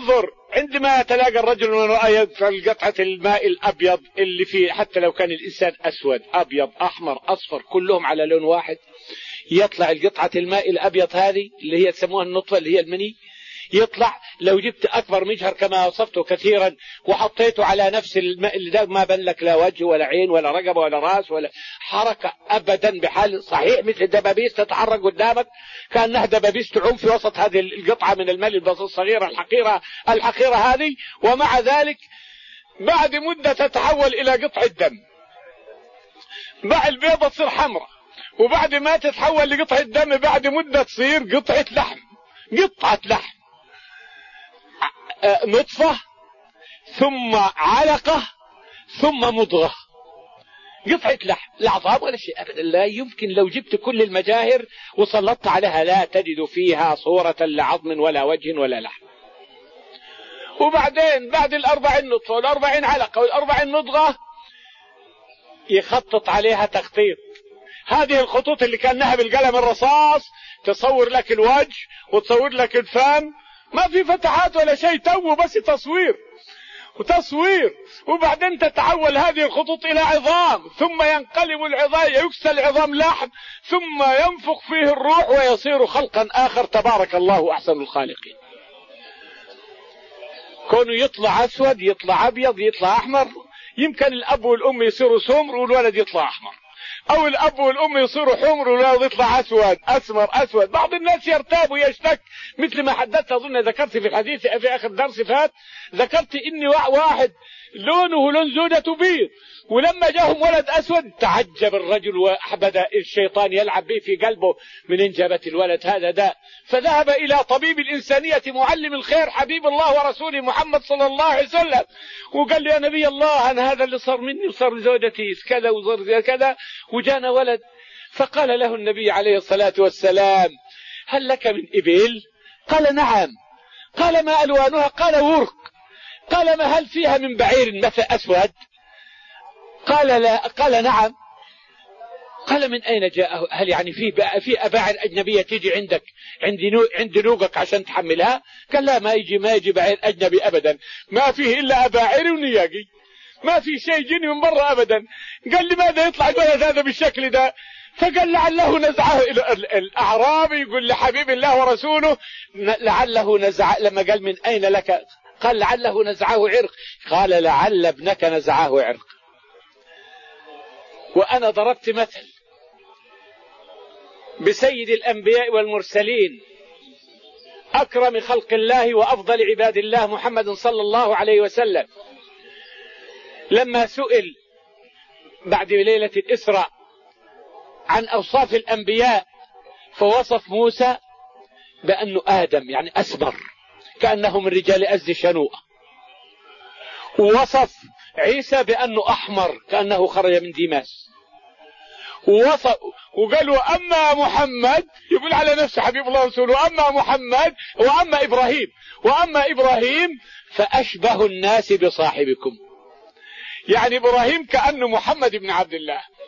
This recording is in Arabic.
انظر، عندما تلاقى الرجل والمرأة يدفع قطعة الماء الأبيض اللي فيه، حتى لو كان الإنسان أسود أبيض أحمر أصفر كلهم على لون واحد، يطلع القطعة الماء الأبيض هذه اللي هي تسموها النطفة اللي هي المني، يطلع لو جبت أكبر مجهر كما وصفته كثيرا وحطيته على نفس الماء اللي ده ما بان لك لا وجه ولا عين ولا رقبة ولا راس ولا حركة أبدا، بحال صحيح مثل الدبابيس تتحرك قدامك كأنها دبابيس تعوم في وسط هذه القطعة من الماء البسيط الصغيرة الحقيرة هذه. ومع ذلك بعد مدة تتحول إلى قطعة دم، بعد البيضة تصير حمراء، وبعد ما تتحول لقطعة دم بعد مدة تصير قطعة لحم، قطعة لحم، نطفة ثم علقة ثم مضغة، قطعة لحم، لا عظام ولا شيء أبدا. لا يمكن لو جبت كل المجاهر وسلطت عليها لا تجد فيها صورة لعظم ولا وجه ولا لحم. وبعدين بعد 40 نطفة وال40 علقة وال40 مضغة يخطط عليها تخطيط. هذه الخطوط اللي كانها بالقلم الرصاص تصور لك الوجه وتصور لك الفم، ما في فتحات ولا شيء، تو بس تصوير. وبعدين تتحول هذه الخطوط إلى عظام، ثم ينقلب العظام، يكسى العظام لحم، ثم ينفخ فيه الروح ويصير خلقا آخر. تبارك الله أحسن الخالقين. كونه يطلع أسود، يطلع أبيض، يطلع أحمر، يمكن الأب والأم يصيروا سمر والولد يطلع أحمر، أو الأب والأم يصيروا حمر والولد يطلع أسود أسود. بعض الناس يرتاب ويشتك، مثل ما حدثت أظن ذكرت في الحديث في آخر درس فات، ذكرت إني واحد لونه لون زوجته بيض، ولما جاهم ولد أسود تعجب الرجل وبدأ الشيطان يلعب به في قلبه من إنجابة الولد هذا ده، فذهب إلى طبيب الإنسانية معلم الخير حبيب الله ورسوله محمد صلى الله عليه وسلم، وقال له يا نبي الله أنا هذا اللي صار مني وصار زوجتي كذا وصار كذا وجانا ولد. فقال له النبي عليه الصلاة والسلام هل لك من إبل؟ قال نعم. قال ما ألوانها؟ قال ورق. قال ما هل فيها من بعير مثل أسود؟ قال لا. قال نعم. قال من أين جاء؟ هل يعني في أباعر أجنبية تيجي عندك عند نوقك عشان تحملها؟ قال لا، ما يجي بعير أجنبي أبدا، ما فيه إلا أباعر ونياقي، ما في شيء جيني من برا أبدا. قال لماذا يطلع الولد هذا بالشكل ده؟ فقال لعله نزعه الأعرابي يقول لحبيب الله ورسوله لعله نزع. لما قال من أين لك؟ قال لعله نزعه عرق. قال لعل ابنك نزعه عرق. وأنا ضربت مثل بسيد الأنبياء والمرسلين أكرم خلق الله وأفضل عباد الله محمد صلى الله عليه وسلم، لما سئل بعد ليلة الإسراء عن أوصاف الأنبياء فوصف موسى بأنه آدم يعني أسمر كأنه من رجال أزد شنوءة، ووصف عيسى بأنه أحمر كأنه خرج من ديماس، وقالوا أما محمد يقول على نفسه حبيب الله ورسوله أما محمد وأما إبراهيم فأشبه الناس بصاحبكم، يعني إبراهيم كأنه محمد بن عبد الله،